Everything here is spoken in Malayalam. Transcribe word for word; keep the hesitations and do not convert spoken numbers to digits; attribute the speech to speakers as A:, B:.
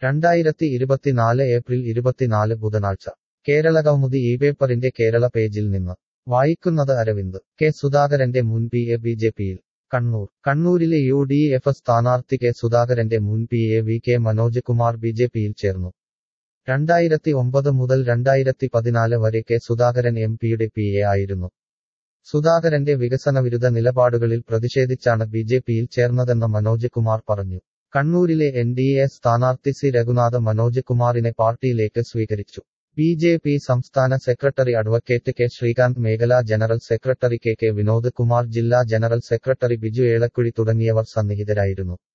A: രണ്ടായിരത്തി ഇരുപത്തിനാല് ഏപ്രിൽ ഇരുപത്തിനാല് ബുധനാഴ്ച കേരളകൗമുദി ഈ പേപ്പറിന്റെ കേരള പേജിൽ നിന്ന് വായിക്കുന്നത് അരവിന്ദ്. കെ സുധാകരന്റെ മുൻ പി എ ബി ജെ പിയിൽ. കണ്ണൂർ. കണ്ണൂരിലെ യു ഡി എഫ് സ്ഥാനാർത്ഥി കെ സുധാകരന്റെ മുൻ P A V K Manoj Kumar B J പിയിൽ ചേർന്നു. രണ്ടായിരത്തി ഒമ്പത് മുതൽ രണ്ടായിരത്തി പതിനാല് വരെ കെ സുധാകരൻ എം പിയുടെ പി എ ആയിരുന്നു. സുധാകരന്റെ വികസനവിരുദ്ധ നിലപാടുകളിൽ പ്രതിഷേധിച്ചാണ് ബി ജെ പിയിൽ ചേർന്നതെന്ന് മനോജ് കുമാർ പറഞ്ഞു. കണ്ണൂരിലെ എൻ ഡി എ സ്ഥാനാർത്ഥി സി രഘുനാഥ് മനോജ് കുമാറിനെ പാർട്ടിയിലേക്ക് സ്വീകരിച്ചു. ബി ജെ പി സംസ്ഥാന സെക്രട്ടറി അഡ്വക്കേറ്റ് കെ ശ്രീകാന്ത്, മേഖലാ general secretary K K Vinod Kumar, ജില്ലാ ജനറൽ സെക്രട്ടറി ബിജു ഏളക്കുഴി തുടങ്ങിയവർ സന്നിഹിതരായിരുന്നു.